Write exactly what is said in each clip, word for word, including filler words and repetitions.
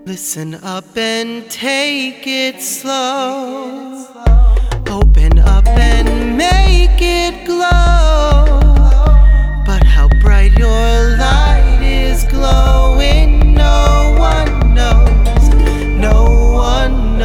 Listen up and take it slow. Open up and make it glow. But how bright your light is glowing, no one knows, no one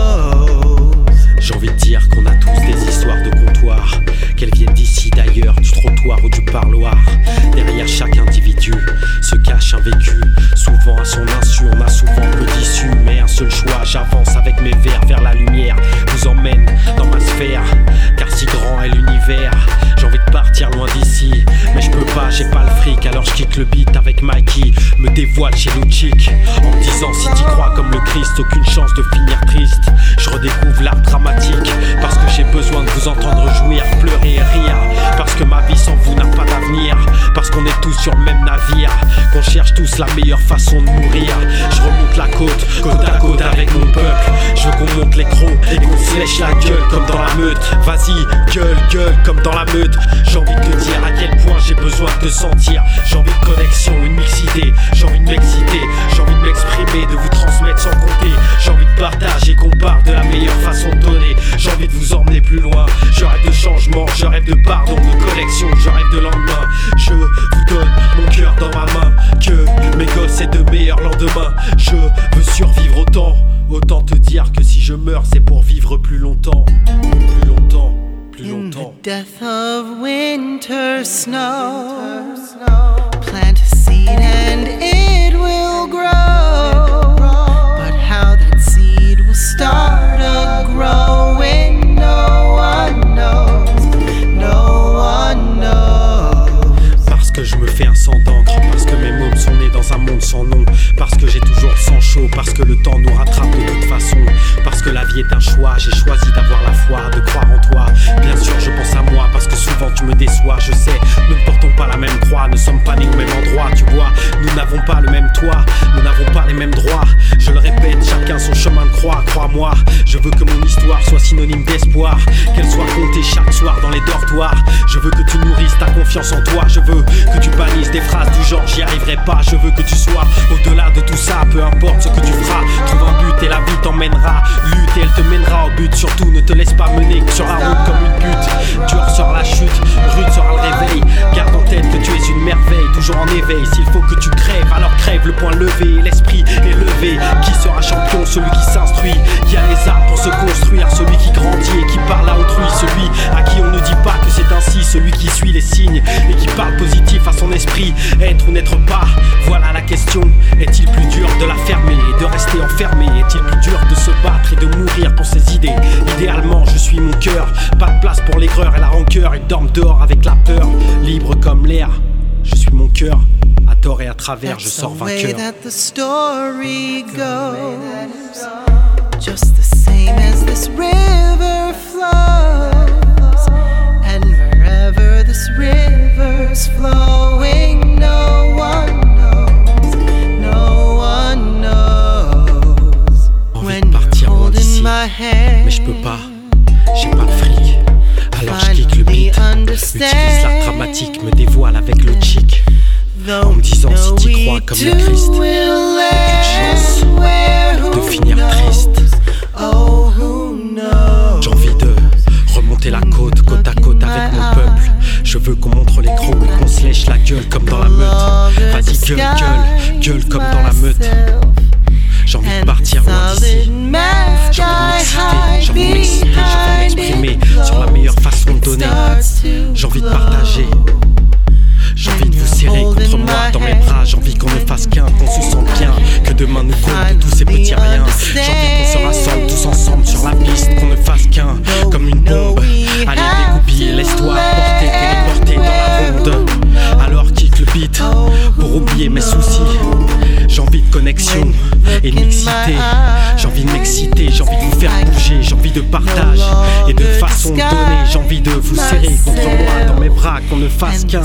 knows. J'ai envie de dire qu'on a tous des histoires de comptoir, qu'elles viennent d'ici, d'ailleurs, du trottoir ou du parloir. Derrière chaque individu se cache un vécu. Souvent à son insu, on a souvent peu d'issue. Mais un seul choix, j'avance avec mes vers vers la lumière. Vous emmène dans ma sphère, car si grand est l'univers. J'ai envie de partir loin d'ici, mais je peux pas, j'ai pas le fric. Alors je kick le beat avec Mikey, me dévoile chez Luchik, en me disant si t'y crois comme le Christ, aucune chance de finir triste. Je redécouvre l'art dramatique, parce que j'ai besoin de vous entendre jouir, pleurer et rire. Parce que ma vie sans vous n'a pas d'avenir, parce qu'on est tous sur le même navire, qu'on cherche tous la meilleure façon de mourir. Je remonte la côte, côte à côte avec mon peuple. Je veux qu'on monte les crocs et qu'on se lèche la gueule comme dans la meute. Vas-y, gueule, gueule comme dans la meute. J'ai envie de te dire à quel point j'ai besoin de te sentir. J'ai envie de connexion, une mixité. J'ai envie de m'exciter, j'ai envie de m'exprimer, de vous transmettre sans compter. J'ai envie de partager, qu'on parle de la meilleure façon de donner. J'ai envie de vous emmener plus loin. Je rêve de changement, je rêve de pardon, de collection, je rêve de lendemain. Je vous donne mon cœur dans ma main, que mes gosses aient de meilleurs lendemains. Je veux survivre autant, autant te dire que si je meurs c'est pour vivre plus longtemps. Plus longtemps, plus longtemps. In the death of winter snow, plant a seed and it will grow. But how that seed will start a growing, no one knows, no one knows. Parce que je me fais un sang d'encre, parce que mes mômes sont nés dans un monde sans nom, parce que j'ai toujours le sang chaud, parce que le temps nous rattrape de toute façon, parce que la vie est un choix, j'ai choisi d'avoir la foi, de croire en toi. Bien sûr je pense à moi, parce que souvent tu me déçois, je sais, nous ne portons pas la même croix, ne sommes pas nés au même endroit, tu vois, nous n'avons pas le même toit, nous n'avons pas les mêmes droits. Je le répète, chacun son chemin de croix, crois-moi, je veux que mon histoire soit synonyme d'espoir, qu'elle soit comptée chaque soir dans les dortoirs. Je veux que tu nourrisses ta confiance en toi, je veux que tu banises des phrases du genre j'y arriverai pas. Je veux que tu sois au-delà de tout ça, peu importe ce que tu feras. Trouve un but et la vie t'emmènera. Lutte et elle te mènera au but. Surtout ne te laisse pas mener sur la route comme une pute. Dur sera la chute, rude sera le réveil. Garde en tête que tu es une merveille, toujours en éveil. S'il faut que tu crèves, alors crève le poing levé. L'esprit est levé. Qui sera champion? Celui qui s'instruit, qui a les armes pour se construire, celui qui grandit et qui parle à autrui, celui à qui on ne dit pas que c'est ainsi, celui qui suit les signes et qui parle positif à son esprit. Être ou n'être pas, voilà la question. Est-il plus dur de la fermer et de rester enfermé? Est-il plus dur de se battre et de mourir pour ses idées? Idéalement je suis mon cœur, pas de place pour l'aigreur et la rancœur. Ils dorment dehors avec la peur, libre comme l'air. Je suis mon cœur, à tort et à travers, je sors vainqueur. Just the same as this river flows, and wherever this river's flowing, no one knows, no one knows. Envie de partir loin d'ici, mais je peux pas, j'ai pas le fric. Alors je kick le beat, utilise l'art dramatique, me dévoile avec le chic, en me disant si t'y crois comme le Christ, aucune chance de finir triste. J'ai envie de remonter la côte, côte à côte avec mon peuple. Je veux qu'on montre les crocs et qu'on se lèche la gueule comme dans la meute. Vas-y gueule, gueule, gueule comme dans la meute. J'ai envie de partir loin d'ici, j'ai envie de m'exciter, j'ai envie de m'exciter, j'ai envie de m'exprimer sur la meilleure façon de donner. J'ai envie de partager, j'ai envie de vous serrer contre moi dans mes bras. J'ai envie qu'on ne fasse qu'un, qu'on se sente bien, que demain nous compte de tous ces petits riens. J'ai envie qu'on se rassemble tous ensemble sur la piste, qu'on ne fasse qu'un, comme une bombe. Allez dégoupiller, laisse-toi porter, téléporter dans la ronde. Alors kick le beat pour oublier mes soucis. J'ai envie de connexion et de mixité. J'ai envie de m'exciter, j'ai envie de vous faire bouger. J'ai envie de partage et de façon de donner. J'ai envie de vous serrer contre moi dans mes bras, qu'on ne fasse qu'un.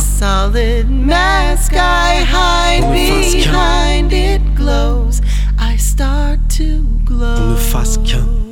Qu'on ne fasse qu'un. Qu'on ne fasse qu'un.